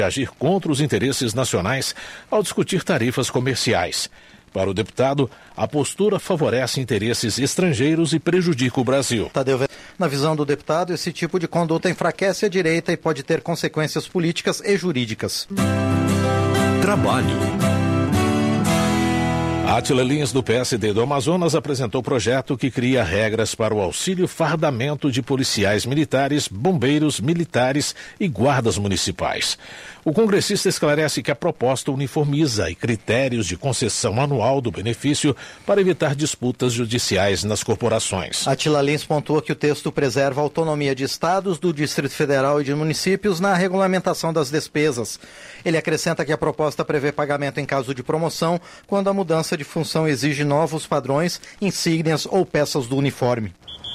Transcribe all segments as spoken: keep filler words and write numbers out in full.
agir contra os interesses nacionais ao discutir tarifas comerciais. Para o deputado, a postura favorece interesses estrangeiros e prejudica o Brasil. Tadeu, na visão do deputado, esse tipo de conduta enfraquece a direita e pode ter consequências políticas e jurídicas. Trabalho. Átila Lins, do P S D do Amazonas, apresentou projeto que cria regras para o auxílio fardamento de policiais militares, bombeiros militares e guardas municipais. O congressista esclarece que a proposta uniformiza e critérios de concessão anual do benefício para evitar disputas judiciais nas corporações. Átila Lins pontua que o texto preserva a autonomia de estados, do Distrito Federal e de municípios na regulamentação das despesas. Ele acrescenta que a proposta prevê pagamento em caso de promoção, quando a mudança de função exige novos padrões, insígnias ou peças do uniforme.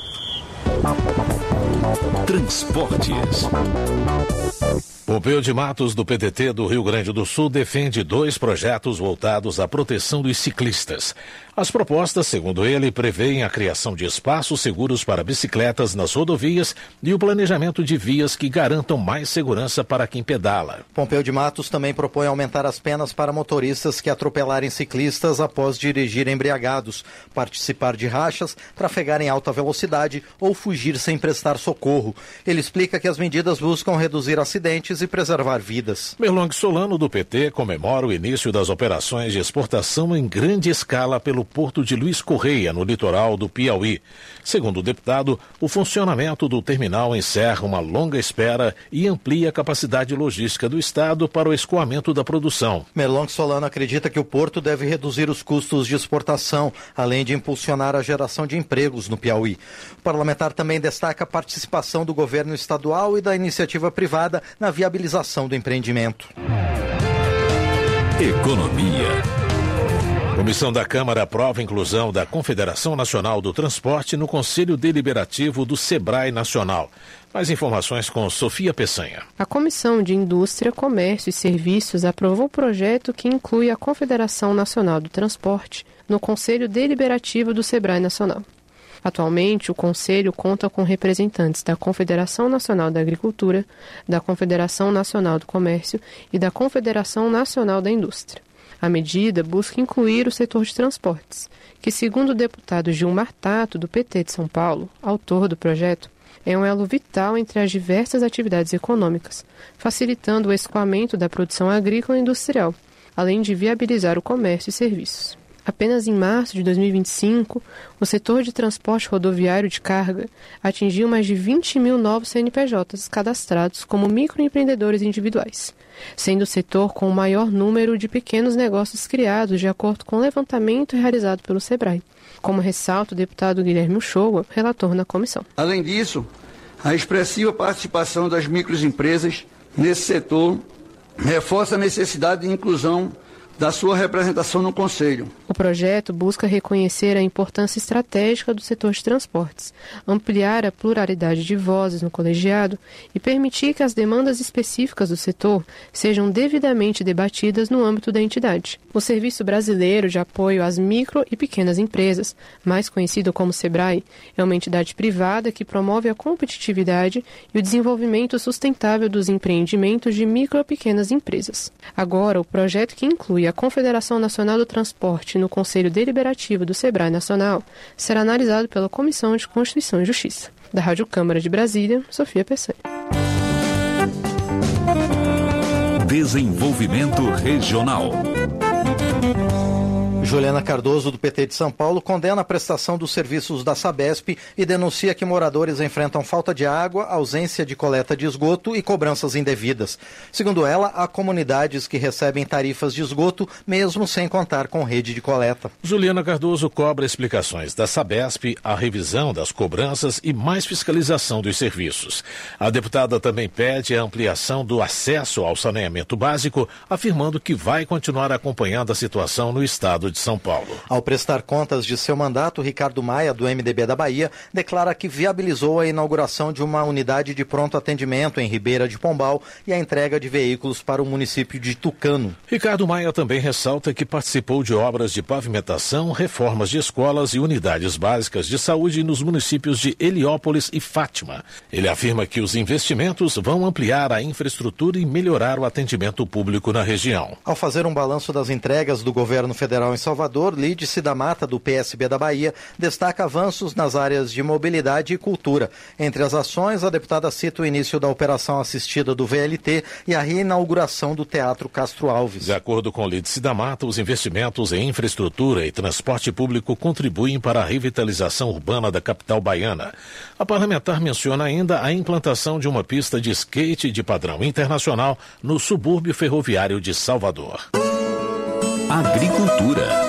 Transportes. Pompeu de Matos, do P D T do Rio Grande do Sul, defende dois projetos voltados à proteção dos ciclistas. As propostas, segundo ele, prevêem a criação de espaços seguros para bicicletas nas rodovias e o planejamento de vias que garantam mais segurança para quem pedala. Pompeu de Matos também propõe aumentar as penas para motoristas que atropelarem ciclistas após dirigir embriagados, participar de rachas, trafegar em alta velocidade ou fugir sem prestar socorro. Ele explica que as medidas buscam reduzir acidentes e preservar vidas. Merlong Solano, do P T, comemora o início das operações de exportação em grande escala pelo porto de Luiz Correia, no litoral do Piauí. Segundo o deputado, o funcionamento do terminal encerra uma longa espera e amplia a capacidade logística do Estado para o escoamento da produção. Merlong Solano acredita que o porto deve reduzir os custos de exportação, além de impulsionar a geração de empregos no Piauí. O parlamentar também destaca a participação do governo estadual e da iniciativa privada na viabilização do empreendimento. Economia. Comissão da Câmara aprova a inclusão da Confederação Nacional do Transporte no Conselho Deliberativo do Sebrae Nacional. Mais informações com Sofia Peçanha. A Comissão de Indústria, Comércio e Serviços aprovou o projeto que inclui a Confederação Nacional do Transporte no Conselho Deliberativo do Sebrae Nacional. Atualmente, o Conselho conta com representantes da Confederação Nacional da Agricultura, da Confederação Nacional do Comércio e da Confederação Nacional da Indústria. A medida busca incluir o setor de transportes, que, segundo o deputado Gilmar Tato, do P T de São Paulo, autor do projeto, é um elo vital entre as diversas atividades econômicas, facilitando o escoamento da produção agrícola e industrial, além de viabilizar o comércio e serviços. Apenas em março de dois mil e vinte e cinco, o setor de transporte rodoviário de carga atingiu mais de vinte mil novos C N P Js cadastrados como microempreendedores individuais, sendo o setor com o maior número de pequenos negócios criados de acordo com o levantamento realizado pelo Sebrae, como ressalta o deputado Guilherme Uchoa, relator na comissão. Além disso, a expressiva participação das microempresas nesse setor reforça a necessidade de inclusão da sua representação no Conselho. O projeto busca reconhecer a importância estratégica do setor de transportes, ampliar a pluralidade de vozes no colegiado e permitir que as demandas específicas do setor sejam devidamente debatidas no âmbito da entidade. O Serviço Brasileiro de Apoio às Micro e Pequenas Empresas, mais conhecido como Sebrae, é uma entidade privada que promove a competitividade e o desenvolvimento sustentável dos empreendimentos de micro e pequenas empresas. Agora, o projeto que inclui a Confederação Nacional do Transporte no Conselho Deliberativo do Sebrae Nacional será analisado pela Comissão de Constituição e Justiça. Da Rádio Câmara de Brasília, Sofia Peçanha. Desenvolvimento Regional. Juliana Cardoso, do P T de São Paulo, condena a prestação dos serviços da Sabesp e denuncia que moradores enfrentam falta de água, ausência de coleta de esgoto e cobranças indevidas. Segundo ela, há comunidades que recebem tarifas de esgoto mesmo sem contar com rede de coleta. Juliana Cardoso cobra explicações da Sabesp, a revisão das cobranças e mais fiscalização dos serviços. A deputada também pede a ampliação do acesso ao saneamento básico, afirmando que vai continuar acompanhando a situação no estado de de São Paulo. Ao prestar contas de seu mandato, Ricardo Maia, do M D B da Bahia, declara que viabilizou a inauguração de uma unidade de pronto atendimento em Ribeira de Pombal e a entrega de veículos para o município de Tucano. Ricardo Maia também ressalta que participou de obras de pavimentação, reformas de escolas e unidades básicas de saúde nos municípios de Heliópolis e Fátima. Ele afirma que os investimentos vão ampliar a infraestrutura e melhorar o atendimento público na região. Ao fazer um balanço das entregas do governo federal em Salvador, Lídice da Mata, do P S B da Bahia, destaca avanços nas áreas de mobilidade e cultura. Entre as ações, a deputada cita o início da operação assistida do V L T e a reinauguração do Teatro Castro Alves. De acordo com Lídice da Mata, os investimentos em infraestrutura e transporte público contribuem para a revitalização urbana da capital baiana. A parlamentar menciona ainda a implantação de uma pista de skate de padrão internacional no subúrbio ferroviário de Salvador. Agricultura.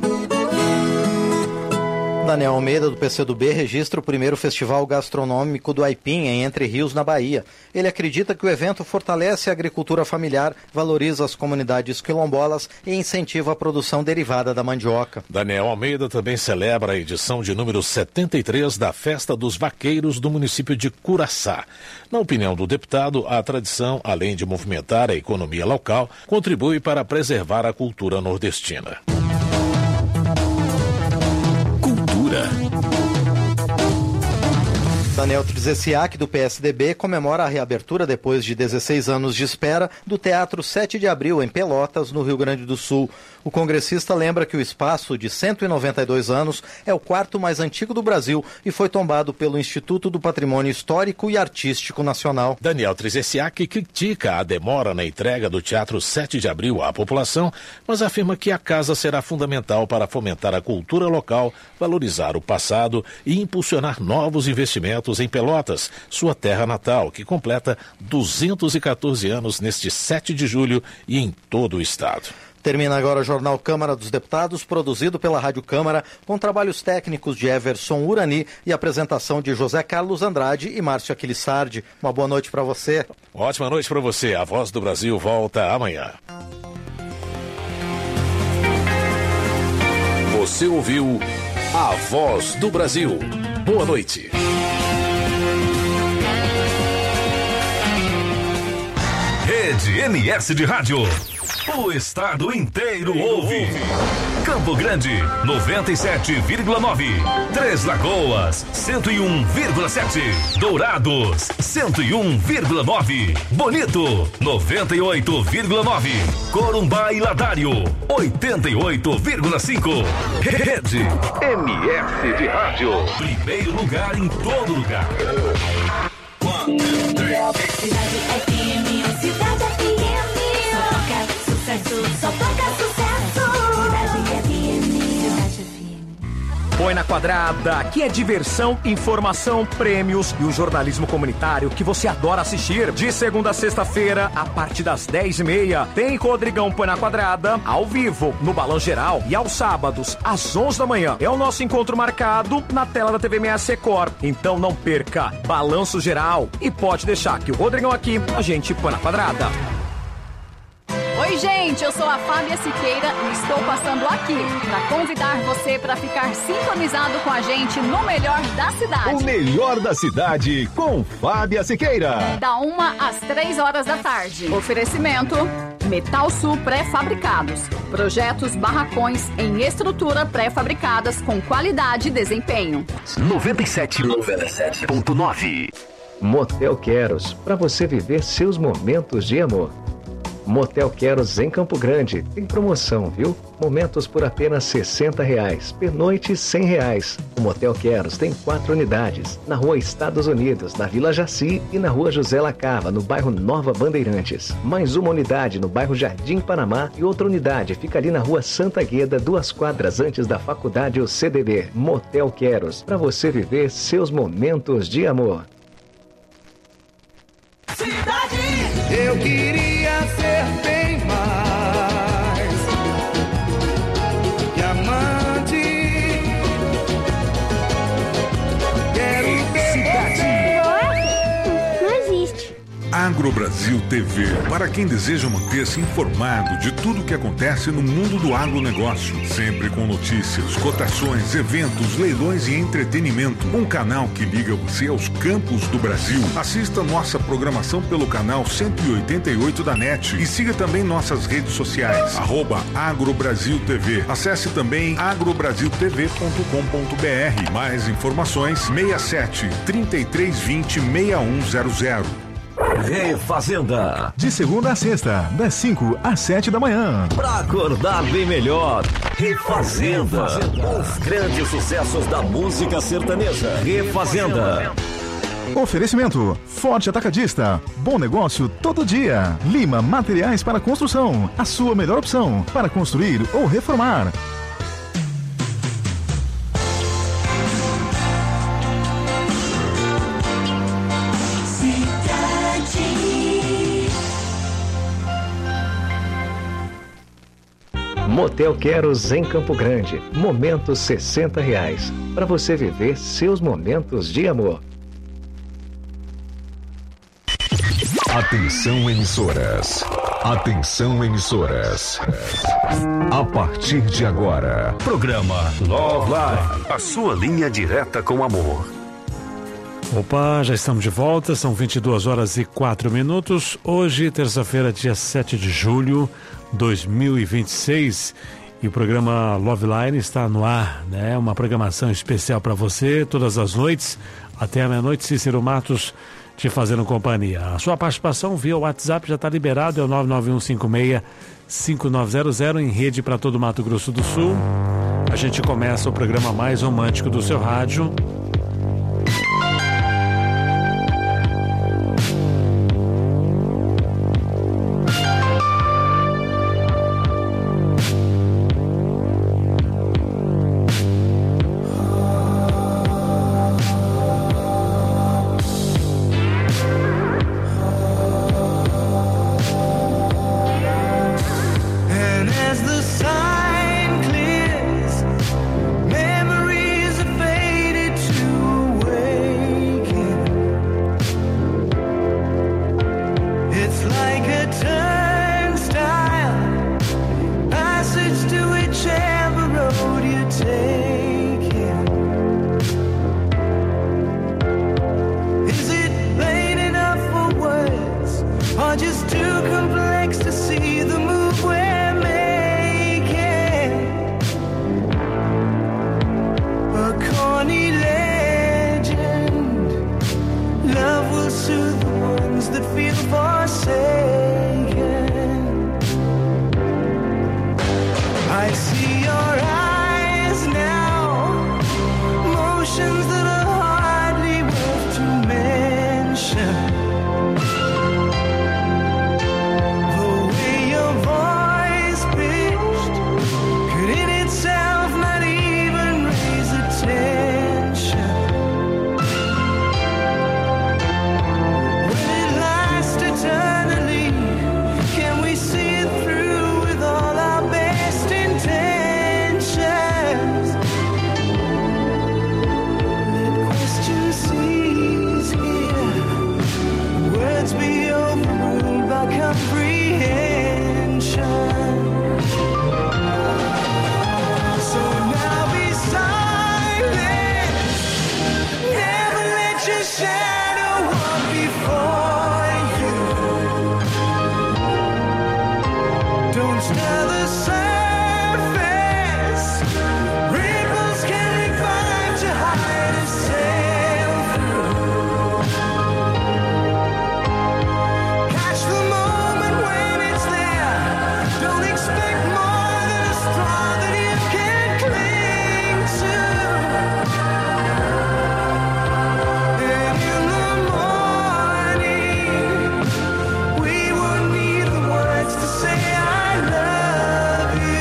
Daniel Almeida, do P C do B, registra o primeiro festival gastronômico do Aipim, em Entre Rios, na Bahia. Ele acredita que o evento fortalece a agricultura familiar, valoriza as comunidades quilombolas e incentiva a produção derivada da mandioca. Daniel Almeida também celebra a edição de número setenta e três da Festa dos Vaqueiros do município de Curaçá. Na opinião do deputado, a tradição, além de movimentar a economia local, contribui para preservar a cultura nordestina. Daniel Trzeziak, do P S D B, comemora a reabertura, depois de dezesseis anos de espera, do Teatro sete de abril, em Pelotas, no Rio Grande do Sul. O congressista lembra que o espaço, de cento e noventa e dois anos, é o quarto mais antigo do Brasil e foi tombado pelo Instituto do Patrimônio Histórico e Artístico Nacional. Daniel Trzeziak critica a demora na entrega do Teatro sete de abril à população, mas afirma que a casa será fundamental para fomentar a cultura local, valorizar o passado e impulsionar novos investimentos em Pelotas, sua terra natal, que completa duzentos e quatorze anos neste sete de julho e em todo o estado. Termina agora o Jornal Câmara dos Deputados, produzido pela Rádio Câmara, com trabalhos técnicos de Everson Urani e apresentação de José Carlos Andrade e Márcio Aquilissardi. Uma boa noite para você. Ótima noite para você. A Voz do Brasil volta amanhã. Você ouviu A Voz do Brasil. Boa noite. Rede M S de Rádio. O estado inteiro ouve. Campo Grande, noventa e sete vírgula nove. Três Lagoas, cento e um vírgula sete. Dourados, cento e um vírgula nove. Bonito, noventa e oito vírgula nove. Corumbá e Ladário, oitenta e oito vírgula cinco. Rede M S de Rádio. Primeiro lugar em todo lugar. Cidade F M, Cidade F M. Só toca sucesso. Cidade F M, Cidade F M. Põe na Quadrada, aqui é diversão, informação, prêmios e o jornalismo comunitário que você adora assistir. De segunda a sexta-feira, a partir das dez e meia, tem Rodrigão Põe na Quadrada, ao vivo, no Balão Geral, e aos sábados, às onze da manhã. É o nosso encontro marcado na tela da T V M S Record. Então não perca, Balanço Geral. E pode deixar que o Rodrigão aqui, a gente põe na quadrada. Oi, gente, eu sou a Fábia Siqueira e estou passando aqui para convidar você para ficar sintonizado com a gente no Melhor da Cidade. O Melhor da Cidade com Fábia Siqueira. Da uma às três horas da tarde. Oferecimento Metal Sul Pré-Fabricados. Projetos barracões em estrutura pré-fabricadas com qualidade e desempenho. noventa e sete ponto nove. Motel Queros, para você viver seus momentos de amor. Motel Queros em Campo Grande. Tem promoção, viu? Momentos por apenas sessenta reais. Pernoite, cem reais. O Motel Queros tem quatro unidades. Na rua Estados Unidos, na Vila Jaci e na rua José Lacava, no bairro Nova Bandeirantes. Mais uma unidade no bairro Jardim Panamá e outra unidade fica ali na rua Santa Gueda, duas quadras antes da faculdade O C D B. Motel Queros, para você viver seus momentos de amor. Cidade, eu queria ser bem mais que amante. Quero ter Cidade. Não existe. Agora AgroBrasil T V, para quem deseja manter-se informado de tudo o que acontece no mundo do agronegócio, sempre com notícias, cotações, eventos, leilões e entretenimento. Um canal que liga você aos campos do Brasil. Assista nossa programação pelo canal cento e oitenta e oito da NET e siga também nossas redes sociais, arroba AgroBrasil T V. Acesse também agrobrasil t v ponto com ponto b r. Mais informações, seis sete, três três dois zero, seis um zero zero. Refazenda. De segunda a sexta, das cinco às sete da manhã. Pra acordar bem melhor. Refazenda. Os grandes sucessos da música sertaneja. Refazenda. Oferecimento: Forte Atacadista. Bom negócio todo dia. Lima Materiais para Construção. A sua melhor opção para construir ou reformar. Motel Queros em Campo Grande. Momentos sessenta reais. Para você viver seus momentos de amor. Atenção, emissoras. Atenção, emissoras. A partir de agora, programa Love Line. A sua linha direta com amor. Opa, já estamos de volta, são vinte e duas horas e quatro minutos. Hoje, terça-feira, dia sete de julho de dois mil e vinte e seis, e o programa Love Line está no ar, né? Uma programação especial para você, todas as noites, até a meia-noite. Cícero Matos te fazendo companhia. A sua participação via WhatsApp já está liberado, é o nove nove um cinco seis cinco nove zero zero, em rede para todo o Mato Grosso do Sul. A gente começa o programa mais romântico do seu rádio. I love you.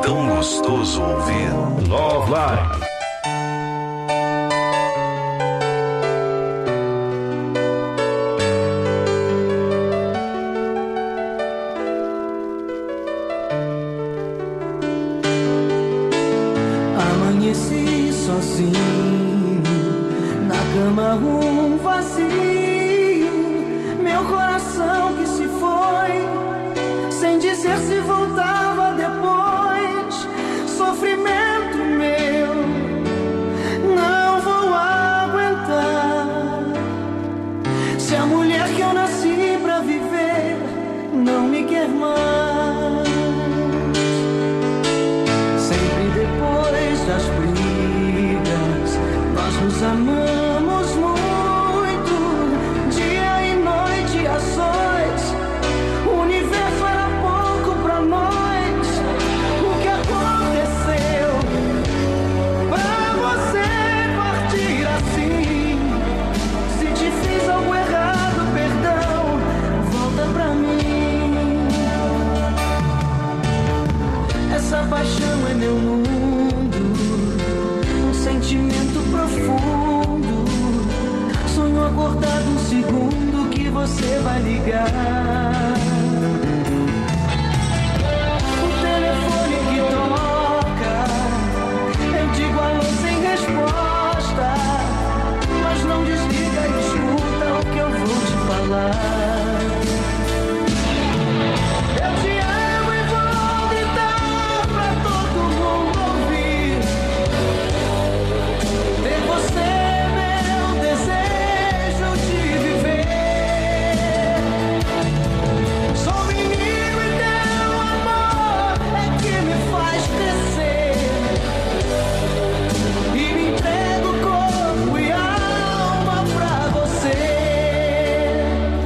tão gostoso ouvir. Love Line. Amanheci sozinho, na cama um vazio, meu coração que se foi, sem dizer se voltava depois, sofrimento meu, não vou aguentar, se a mulher que eu nasci pra viver não me quer mais, sempre depois das brigas, nós nos amamos muito, dia e noite a sós, o universo era pouco pra nós, o que aconteceu pra você partir assim, se te fiz algo errado, perdão, volta pra mim, essa paixão é meu mundo, um sentimento profundo, sonho acordado um segundo que você vai ligar, o telefone que toca, eu digo alô sem resposta, mas não desliga e escuta o que eu vou te falar. Eu te amo e vou gritar pra todo mundo ouvir, ter você é meu desejo de viver. Sou menino e teu amor é que me faz crescer, e me entrego corpo e alma pra você.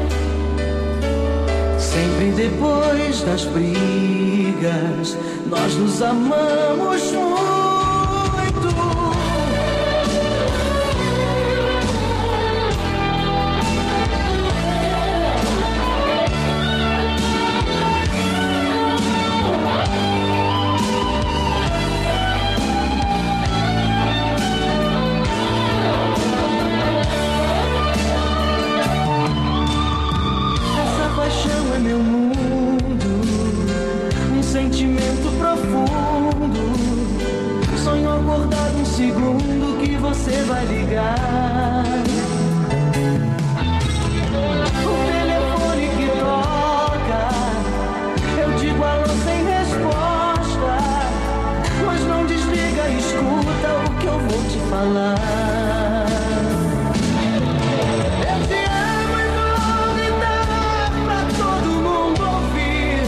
Sempre depois das brigas, nós nos amamos muito. Essa paixão é meu mundo, um sentimento profundo, sonho acordado um segundo que você vai ligar, o telefone que toca, eu digo alô sem resposta, mas não desliga e escuta o que eu vou te falar. Eu te amo e vou gritar pra todo mundo ouvir,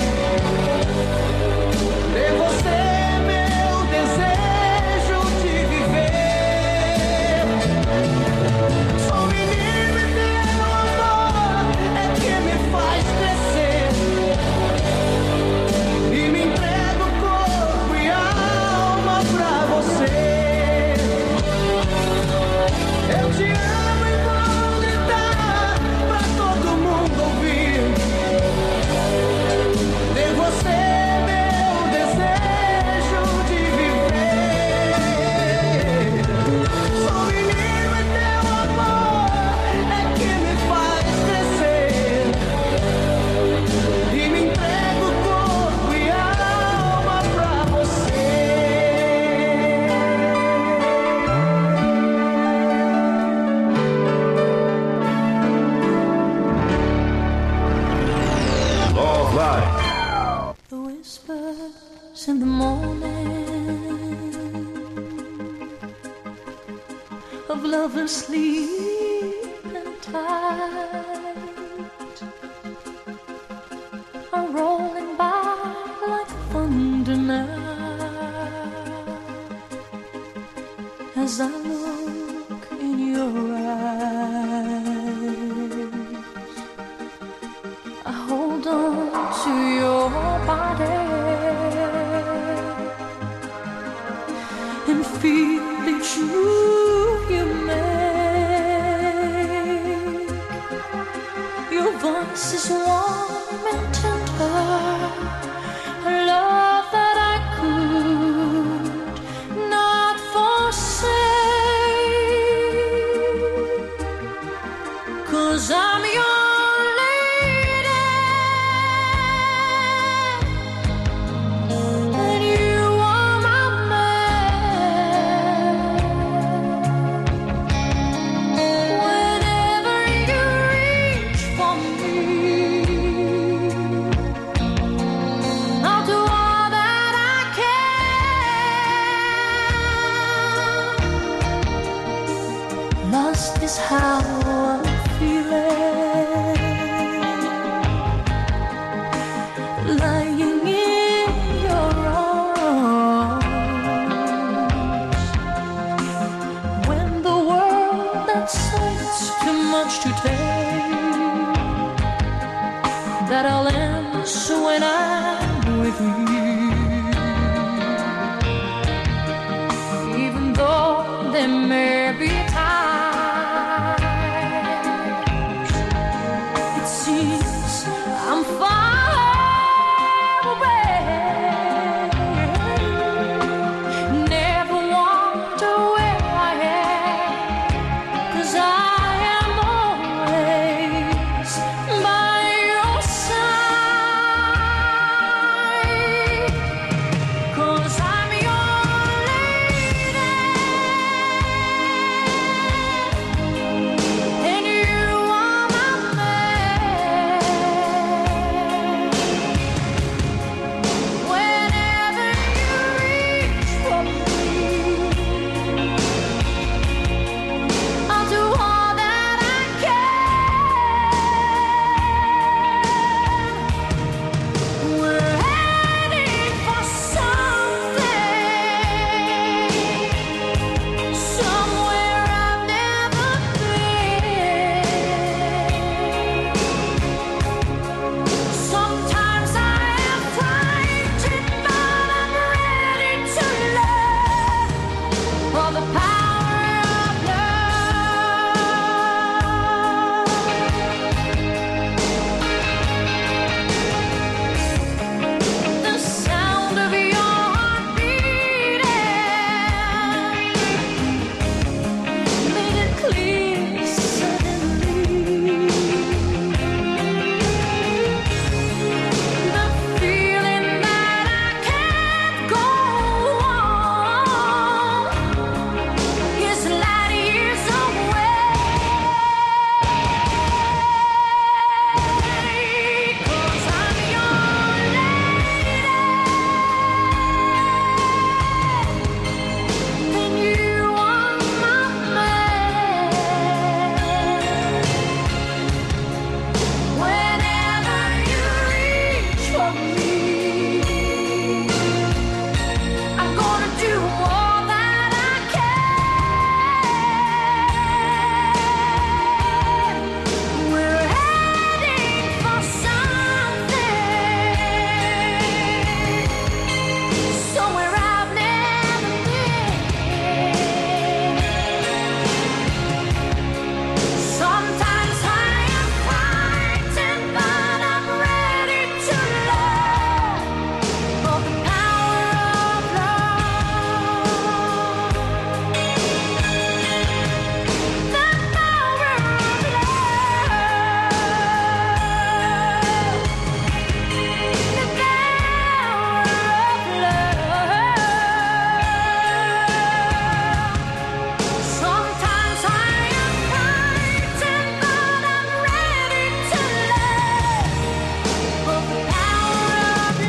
ter você é meu desejo de viver. Sou menino e teu amor é que me faz crescer, e me entrego corpo e alma pra você. Eu te amo e vou gritar pra todo mundo ouvir, ter você é meu desejo de viver. Sou menino e teu amor é que me faz crescer, e me entrego corpo e alma pra você. Love Line. The whispers in the morning of lovers sleeping tight are rolling by like thunder now, as I look in your eyes, I hold on to your body and feel each move you make. Your voice is warm and tender, a love that I could that I'll end when I'm with you. Even though there may be times it seems I'm far away, never wonder where I am, 'cause I am always by your side, 'cause I'm your lady and you are my man. Whenever you reach for me, I'll do all that I can. We're heading for something, somewhere I've never been. Sometimes I am frightened, but I'm ready to learn for the power of love. The sound of your heart beating made it clear suddenly. The feeling that I can't go on is light years away. 'Cause I'm your lady and you are my man. Whenever you reach for me, I'm gonna do all that I can. We're heading for something, somewhere I've never been. Sometimes I am frightened, but I'm ready to learn for the power of love. The power of love. Sometimes I am frightened, but I'm ready to learn for the power of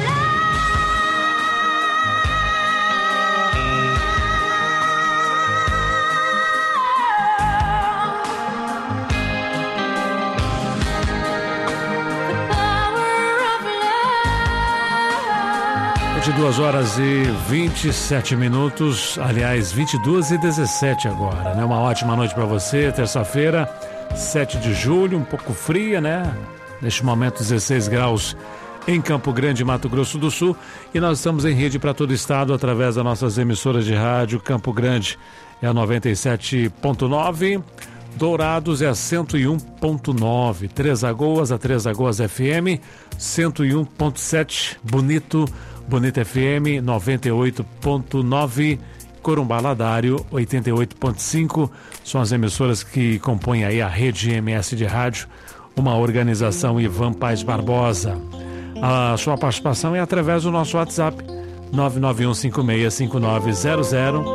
vinte e duas horas e vinte e sete minutos, aliás, vinte e duas e dezessete agora, né? Uma ótima noite para você, terça-feira, sete de julho, um pouco fria, né? Neste momento, dezesseis graus em Campo Grande, Mato Grosso do Sul, e nós estamos em rede para todo o estado através das nossas emissoras de rádio. Campo Grande é a noventa e sete ponto nove, Dourados é a cento e um ponto nove, Três Lagoas, a Três Lagoas F M, cento e um ponto sete, Bonito, Bonito F M, noventa e oito ponto nove, Corumbá Ladário, oitenta e oito ponto cinco, são as emissoras que compõem aí a rede M S de rádio, uma organização Ivan Paes Barbosa. A sua participação é através do nosso WhatsApp, nove nove um cinco seis cinco nove zero zero.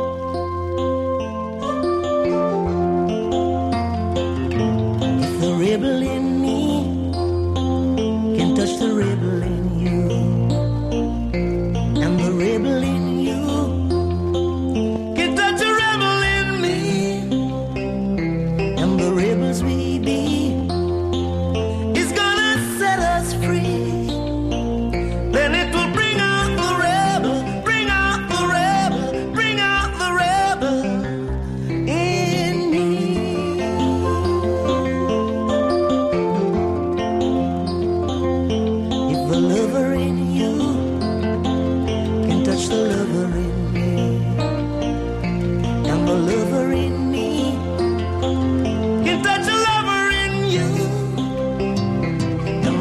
The rebel in me can touch the rebel in you, and the rebel in you can touch the rebel in me, and the rebels we be is gonna set us free. Then it will bring out the rebel, bring out the rebel, bring out the rebel in me.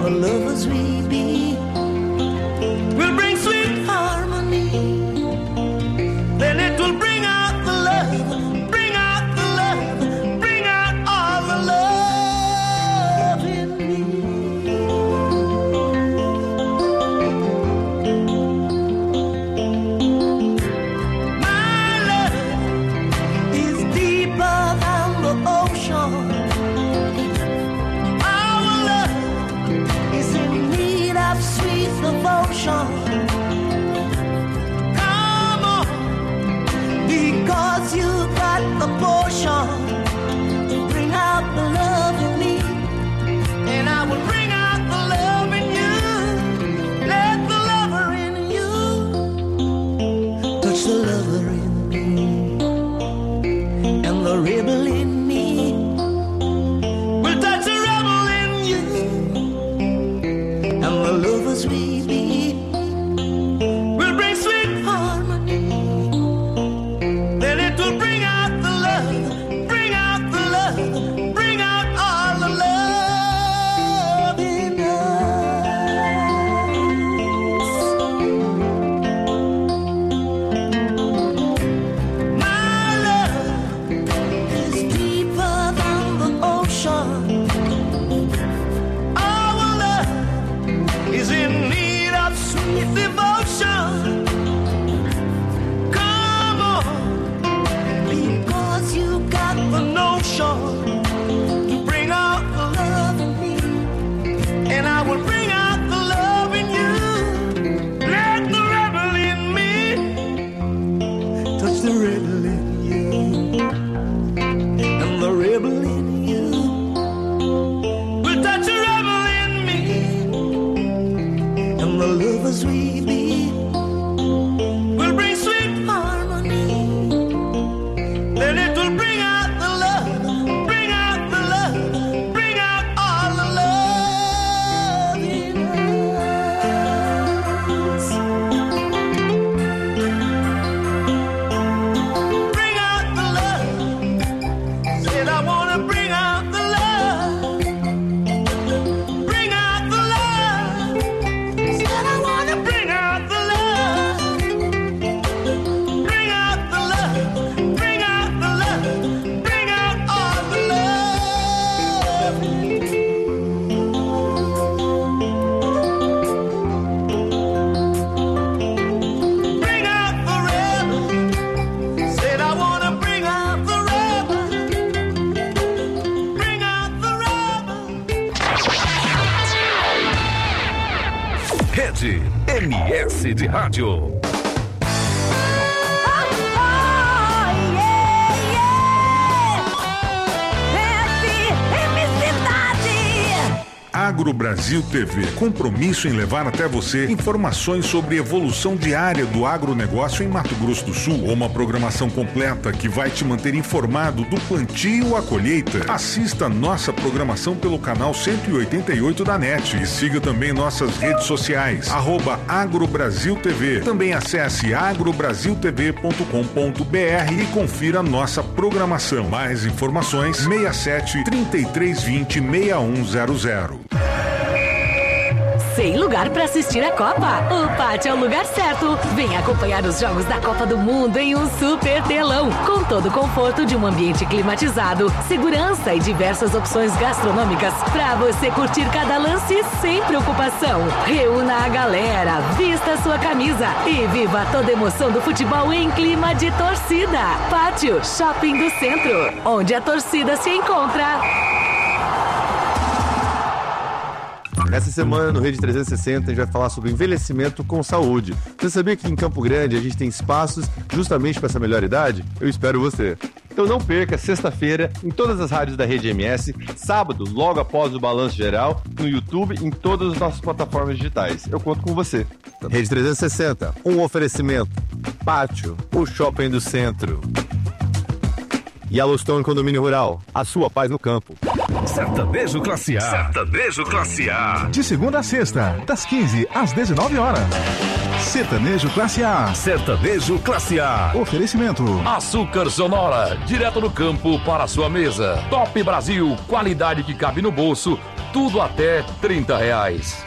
the lovers we be will bring sweet harmony. Then it will bring out the love, bring out the love, bring out all the love in me. My love is deeper than the ocean. Our love is in need of sweet devotion. Because you got the potion to bring out the love in me, and I will bring out the love in you. Let the lover in you touch the lover in me, and the rebel in me will touch the rebel in you, and the lovers we be will bring sweet harmony. Then it will bring out the love, bring out the love, bring out all the love in us. My love is deeper than the ocean. Our love is in need of sweet devotion. You got the notion to bring out the love in me, and I will bring out the love in you. Let the rebel in me touch the rebel in you, and the rebel in you will touch the rebel in me, and the lovers we be will bring sweet harmony. Then it will bring out the love, bring out the love, bring out all the love in us. Bring out the love. Said I want to bring out the love. Bring out the love. Said I want to bring out the love. Bring out the love. Bring out the love, bring out all the love. Bring out the rebel. Said I want to bring out the rebel. Bring out the rebel. Rede M S de Rádio. Agro Brasil T V, compromisso em levar até você informações sobre evolução diária do agronegócio em Mato Grosso do Sul. Uma programação completa que vai te manter informado do plantio à colheita. Assista nossa programação pelo canal cento e oitenta e oito da N E T e siga também nossas redes sociais, arroba Agro Brasil T V. Também acesse agro brasil t v ponto com ponto b r e confira nossa programação. Mais informações, seis sete, três três dois zero, seis um zero zero. Sem lugar para assistir a Copa? O Pátio é o lugar certo. Vem acompanhar os jogos da Copa do Mundo em um super telão, com todo o conforto de um ambiente climatizado, segurança e diversas opções gastronômicas para você curtir cada lance sem preocupação. Reúna a galera, vista a sua camisa e viva toda a emoção do futebol em clima de torcida. Pátio Shopping do Centro, onde a torcida se encontra. Essa semana no Rede trezentos e sessenta a gente vai falar sobre envelhecimento com saúde. Você sabia que em Campo Grande a gente tem espaços justamente para essa melhor idade? Eu espero você. Então não perca, sexta-feira, em todas as rádios da Rede M S, sábado, logo após o Balanço Geral, no YouTube, em todas as nossas plataformas digitais. Eu conto com você. Rede trezentos e sessenta, um oferecimento. Pátio, o shopping do centro. Yellowstone Condomínio Rural, a sua paz no campo. Sertanejo Classe A. Sertanejo Classe A. De segunda a sexta, das quinze às dezenove horas. Sertanejo Classe A. Sertanejo Classe A. Oferecimento. Açúcar Sonora, direto do campo para a sua mesa. Top Brasil, qualidade que cabe no bolso tudo até trinta reais.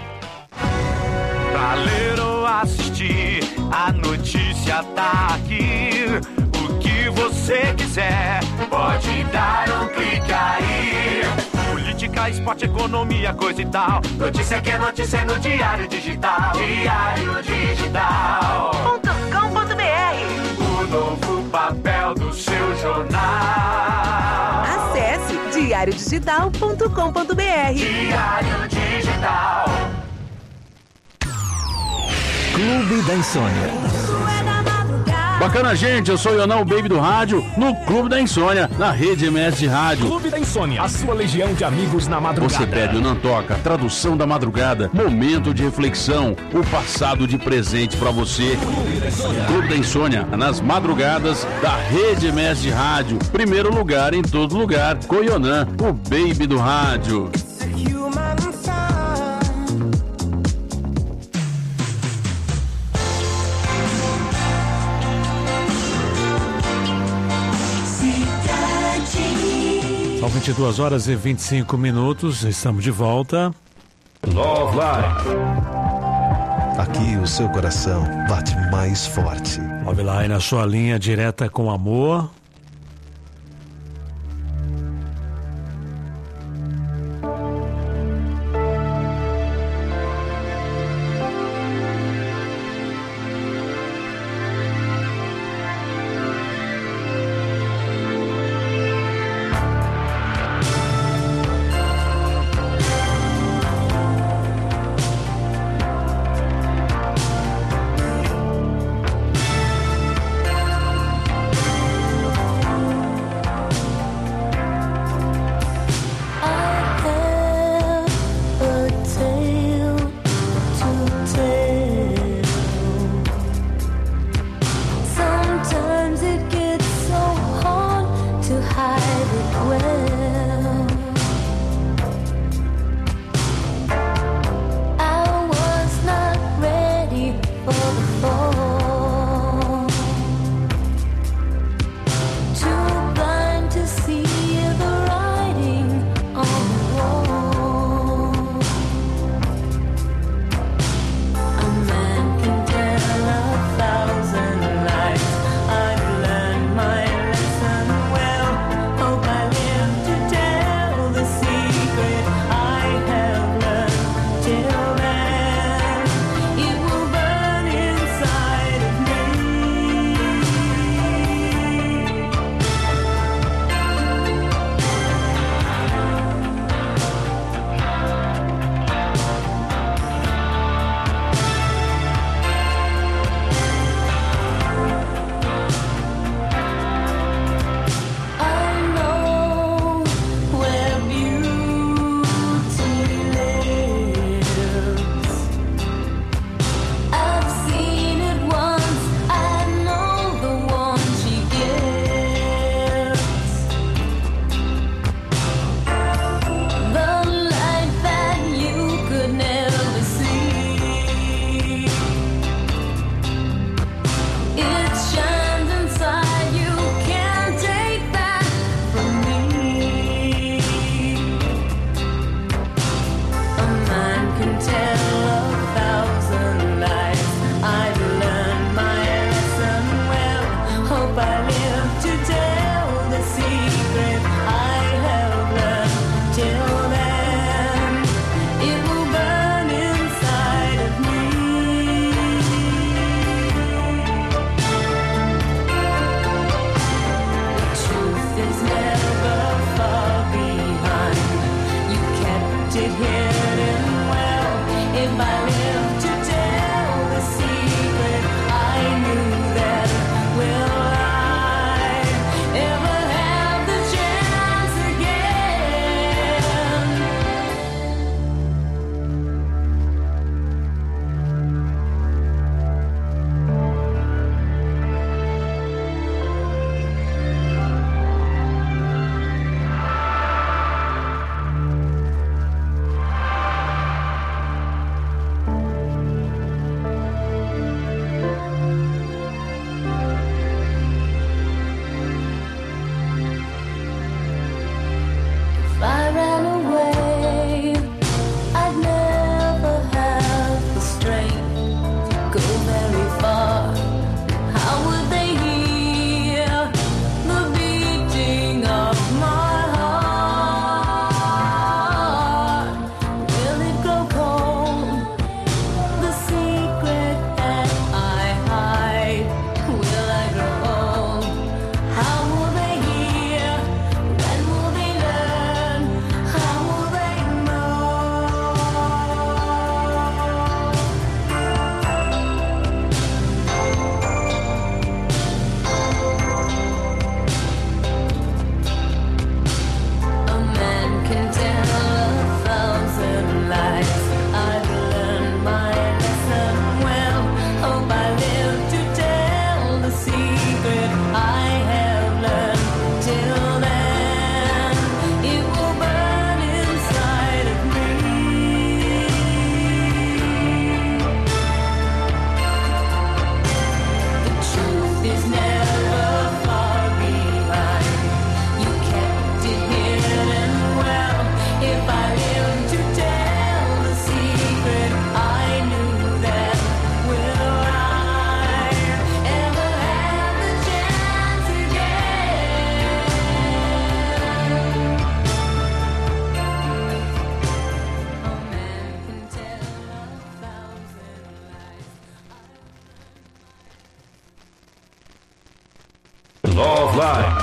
Pra ler ou assistir, a notícia tá aqui. O que você quiser, pode dar um clique aí. Política, esporte, economia, coisa e tal. Notícia que é notícia no Diário Digital. Diário Digital ponto com ponto b r. O novo papel do seu jornal. Acesse diário digital ponto com ponto b r. Diário Digital. Clube da Insônia. Bacana, gente, eu sou o Ionão, o Baby do rádio, no Clube da Insônia, na Rede M S de Rádio. Clube da Insônia, a sua legião de amigos na madrugada. Você pede o Não Toca, tradução da madrugada, momento de reflexão, o passado de presente pra você. Clube da Insônia, nas madrugadas da Rede M S de Rádio. Primeiro lugar em todo lugar, com o Ionan, o Baby do rádio. São vinte e duas horas e vinte e cinco minutos, estamos de volta. Love Line. Aqui o seu coração bate mais forte. Love Line, a sua linha direta com amor.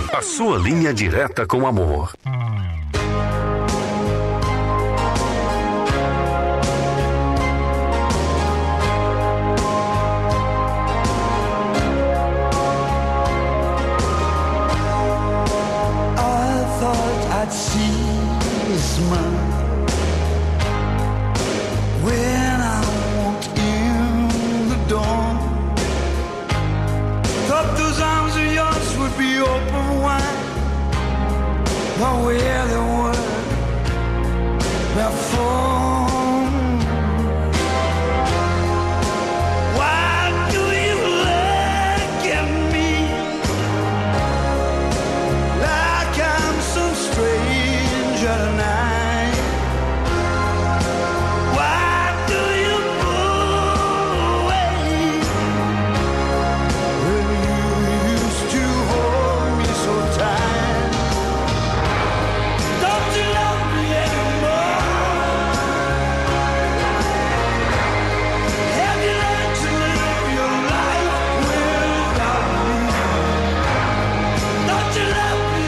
A sua linha direta com amor. I'd see a smile when I walked in the door. Thought those arms of yours would be open wide, but where they were before. Why do you look at me like I'm some stranger tonight? Why do you pull away when you used to hold me so tight? Don't you love me anymore? Have you learned to live your life without me? Don't you love me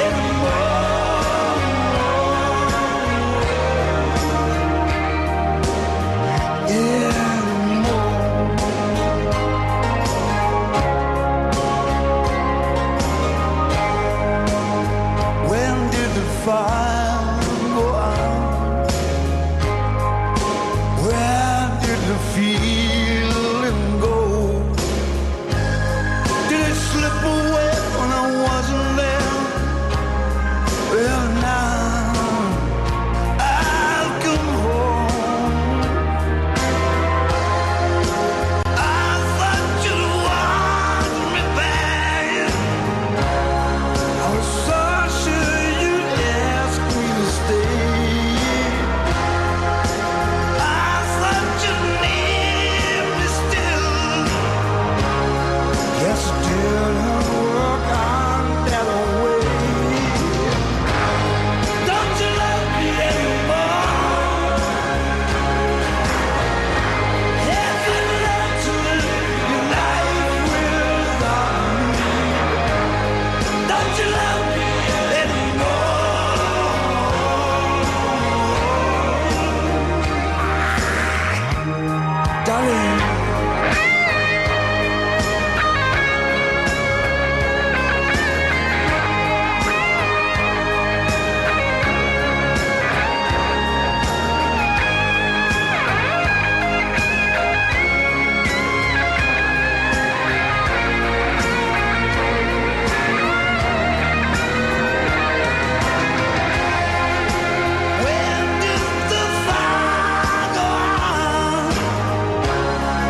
When did the fire go out? Where did the feeling go? Did it slip away when I wasn't there? Well, now I've come home. I thought you'd want me back. I was so sure you'd ask me to stay. I thought you'd need me still. Guess it didn't work out that way. Don't you love me anymore? Have you learned to live your life without me? Don't you love me anymore? Darling. When did the fire go out?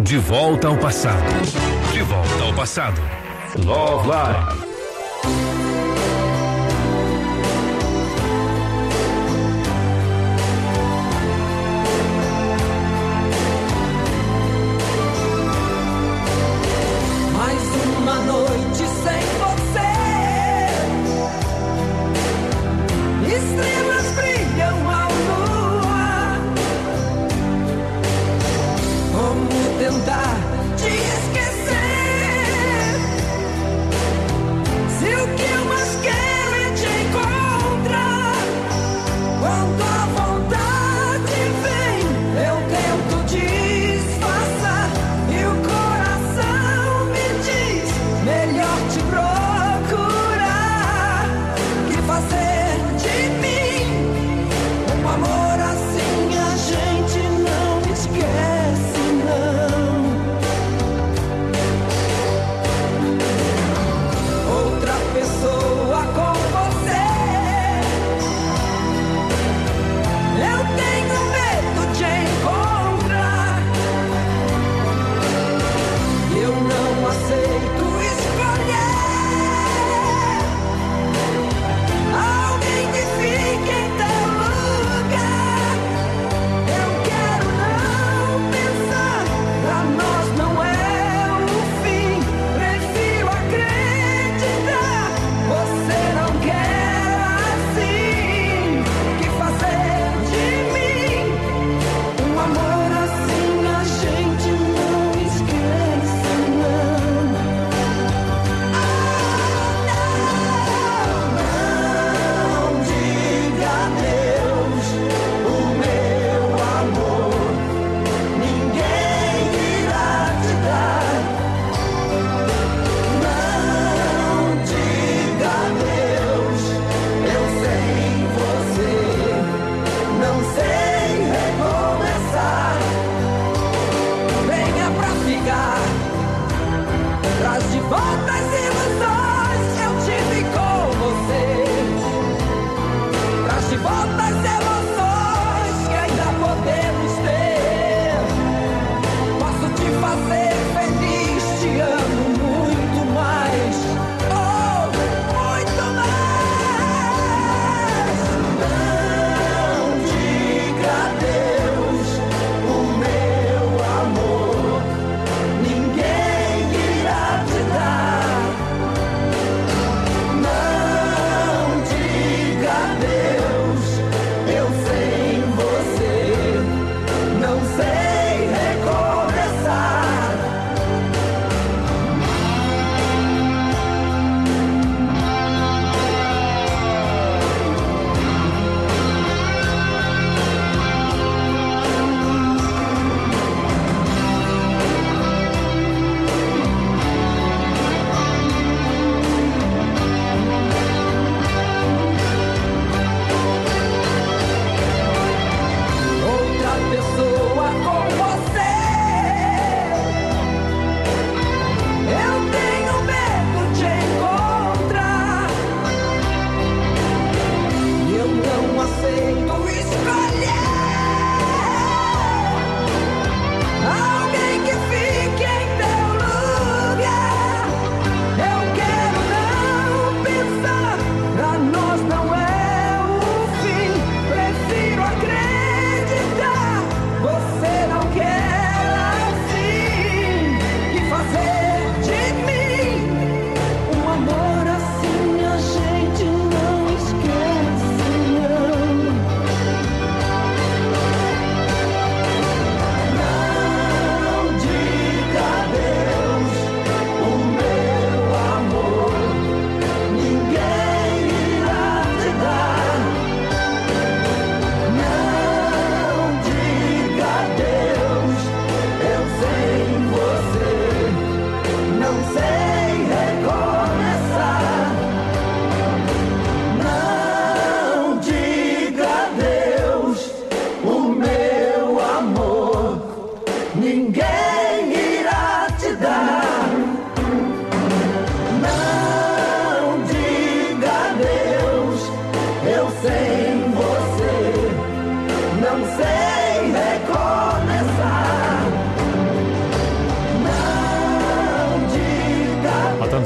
De volta ao passado. De volta ao passado. Love Live. Mais uma noite sem você. Estrelas brilham ao luar. Como tentar te esquecer? Se o que eu mais quero é te encontrar. Quando a vontade vem, eu tento disfarçar. E o coração me diz: melhor te procurar que fazer de mim um amor assim. A gente não esquece, não.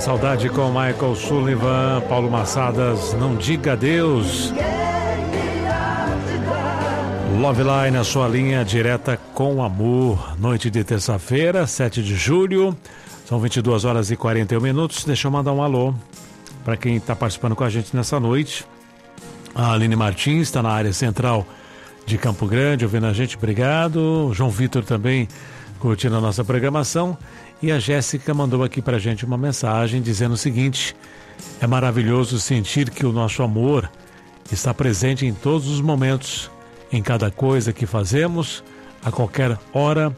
Saudade com Michael Sullivan, Paulo Massadas, Não Diga Adeus. Love Line, a sua linha direta com amor. Noite de terça-feira, sete de julho, são vinte e duas horas e quarenta e um minutos. Deixa eu mandar um alô para quem está participando com a gente nessa noite. A Aline Martins está na área central de Campo Grande, ouvindo a gente, obrigado. O João Vitor também curtindo a nossa programação. E a Jéssica mandou aqui pra gente uma mensagem dizendo o seguinte: é maravilhoso sentir que o nosso amor está presente em todos os momentos, em cada coisa que fazemos, a qualquer hora.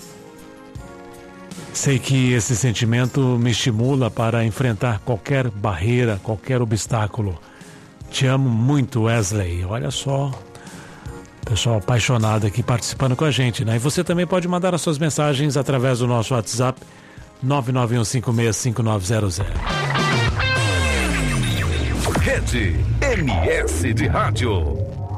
Sei que esse sentimento me estimula para enfrentar qualquer barreira, qualquer obstáculo. Te amo muito, Wesley. Olha só, pessoal apaixonado aqui participando com a gente, né? E você também pode mandar as suas mensagens através do nosso WhatsApp nove nove um cinco seis cinco nove zero zero. Rede M S de Rádio.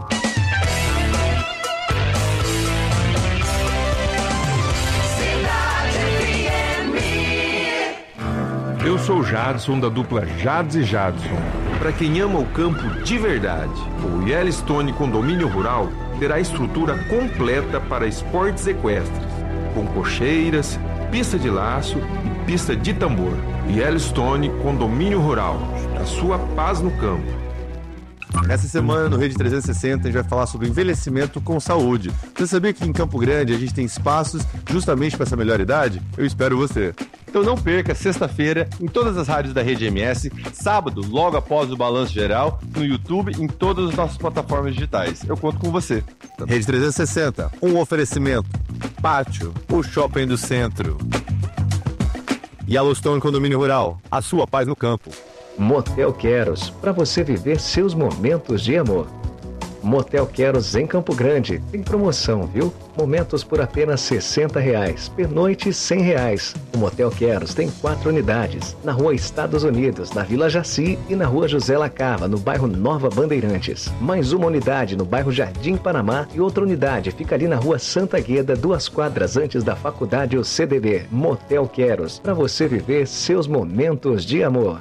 Eu sou o Jadson, da dupla Jads e Jadson. Para quem ama o campo de verdade, o Yellowstone Condomínio Rural terá estrutura completa para esportes equestres, com cocheiras, pista de laço e pista de tambor. Yellowstone Condomínio Rural, a sua paz no campo. Essa semana no Rede trezentos e sessenta a gente vai falar sobre envelhecimento com saúde. Você sabia que em Campo Grande a gente tem espaços justamente para essa melhor idade? Eu espero você. Então não perca, sexta-feira, em todas as rádios da Rede M S, sábado, logo após o Balanço Geral, no YouTube, em todas as nossas plataformas digitais. Eu conto com você. Rede trezentos e sessenta, um oferecimento. Pátio, o shopping do centro. Yellowstone Condomínio Rural, a sua paz no campo. Motel Queros, para você viver seus momentos de amor. Motel Queros em Campo Grande, tem promoção, viu? Momentos por apenas sessenta reais, pernoite cem reais. O Motel Queros tem quatro unidades, na rua Estados Unidos, na Vila Jaci e na rua José Lacava, no bairro Nova Bandeirantes. Mais uma unidade no bairro Jardim Panamá e outra unidade fica ali na rua Santa Gueda, duas quadras antes da faculdade O C D B. Motel Queros, para você viver seus momentos de amor.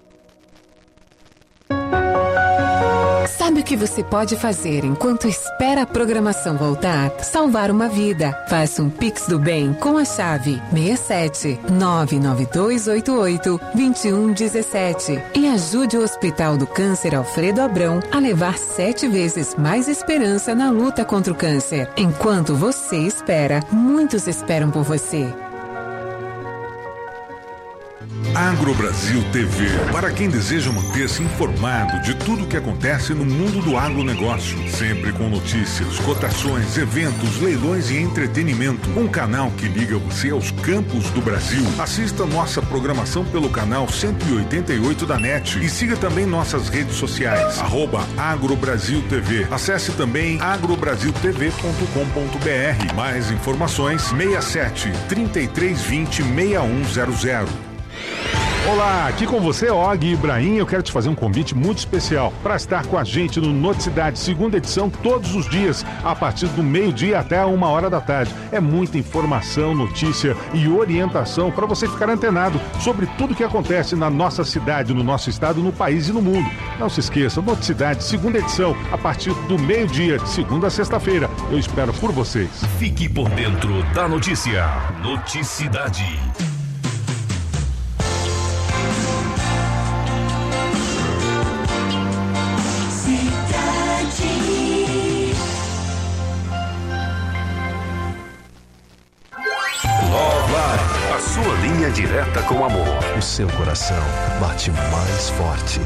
Sabe o que você pode fazer enquanto espera a programação voltar? Salvar uma vida. Faça um Pix do Bem com a chave seis sete nove nove dois oito oito dois um um sete e ajude o Hospital do Câncer Alfredo Abrão a levar sete vezes mais esperança na luta contra o câncer. Enquanto você espera, muitos esperam por você. Agrobrasil T V, para quem deseja manter-se informado de tudo o que acontece no mundo do agronegócio, sempre com notícias, cotações, eventos, leilões e entretenimento. Um canal que liga você aos campos do Brasil. Assista nossa programação pelo canal cento e oitenta e oito da NET e siga também nossas redes sociais, arroba Agrobrasil T V. Acesse também agrobrasil t v ponto com ponto b r. Mais informações, seis sete, três três dois zero, seis um zero zero. Olá, aqui com você, Og Ibrahim. Eu quero te fazer um convite muito especial para estar com a gente no Noticidade, segunda edição, todos os dias, a partir do meio-dia até uma hora da tarde. É muita informação, notícia e orientação para você ficar antenado sobre tudo que acontece na nossa cidade, no nosso estado, no país e no mundo. Não se esqueça, Noticidade, segunda edição, a partir do meio-dia, de segunda a sexta-feira. Eu espero por vocês. Fique por dentro da notícia. Noticidade. A sua linha direta com amor. O seu coração bate mais forte.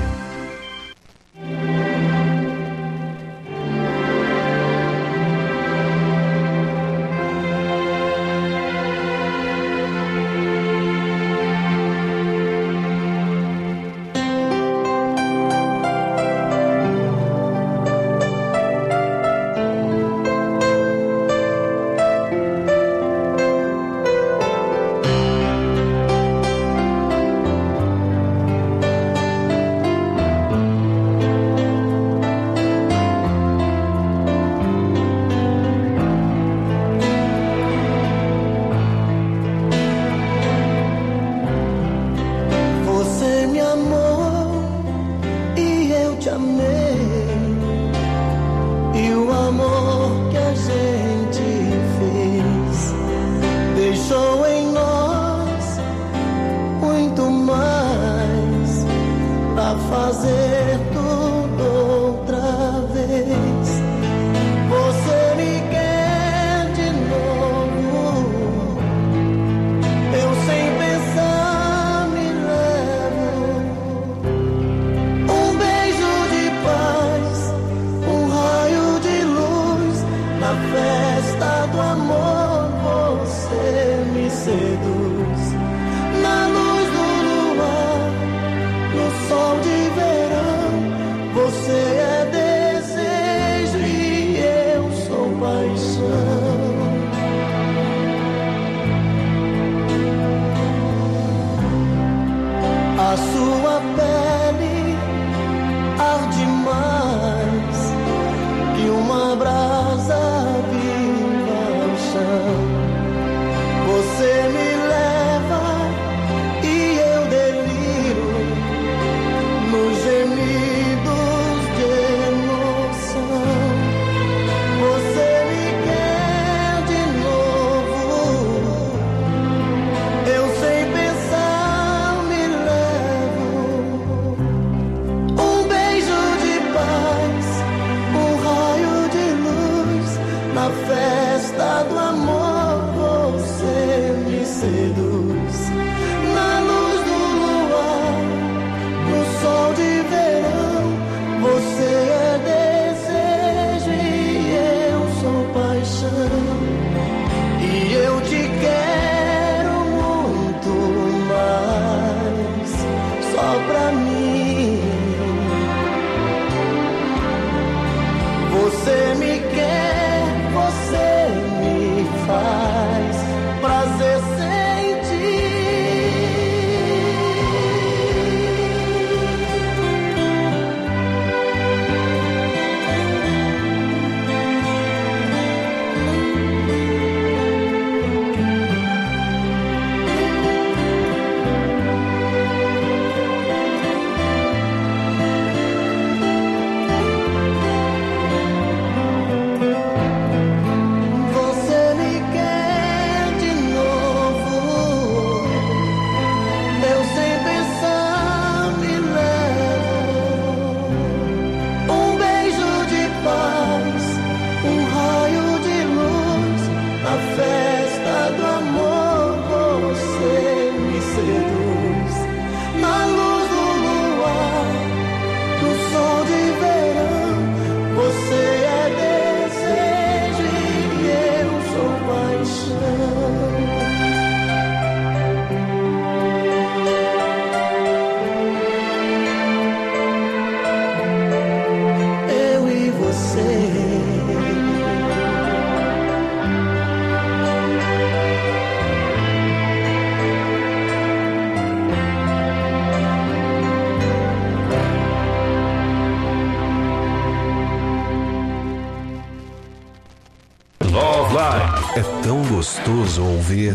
É tão gostoso ouvir.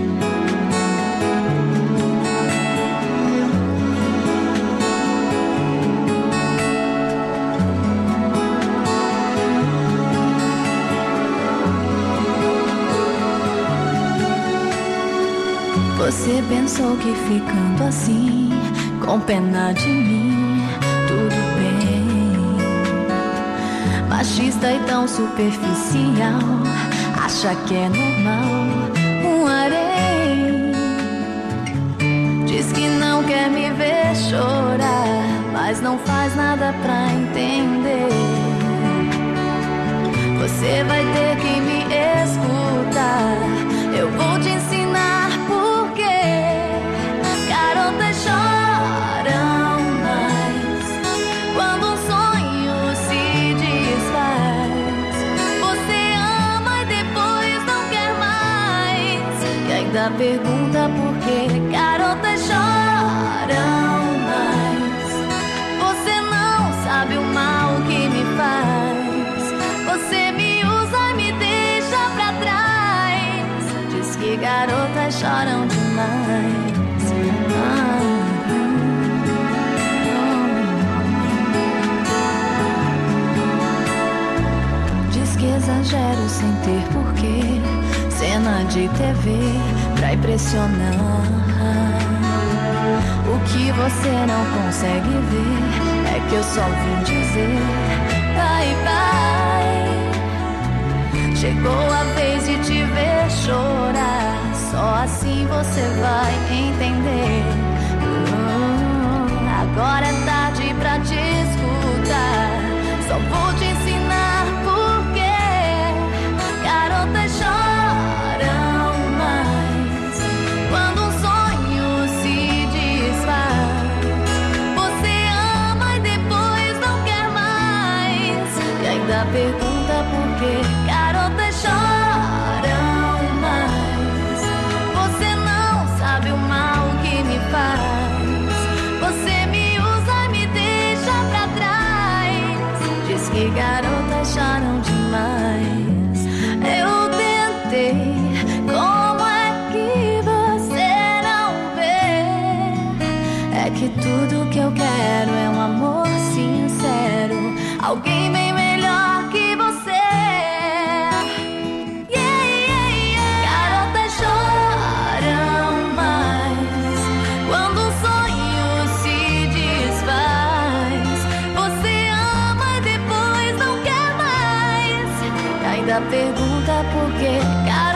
Você pensou que ficando assim, com pena de mim, tudo bem. Machista e tão superficial, acha que é normal um harém. Diz que não quer me ver chorar, mas não faz nada pra entender. Você vai ter que me escutar, eu vou te ensinar porque garotas choram mais quando um sonho se desfaz. Você ama e depois não quer mais, e ainda pergunta por que garotas choram mais. Você não sabe o mal que me faz, você me usa e me deixa pra trás. Diz que garotas choram demais. Ah, oh. Diz que exagero sem ter porquê, cena de T V pra impressionar. O que você não consegue ver é que eu só vim dizer bye bye. Chegou a vez de te ver chorar, só assim você vai entender. uh, Agora é tarde pra te escutar, só vou te ensinar porque garotas choram mais quando um sonho se desfaz. Você ama e depois não quer mais, e ainda pergunta por quê. Garotas choram mais, você não sabe o mal que me faz. Você me usa e me deixa pra trás. Diz que garotas choram demais. Eu tentei, como é que você não vê? É que tudo que eu quero é um amor sincero, alguém bem melhor que você. Yeah, yeah, yeah. Garotas choram mais quando um sonho se desfaz. Você ama e depois não quer mais, e ainda pergunta por quê.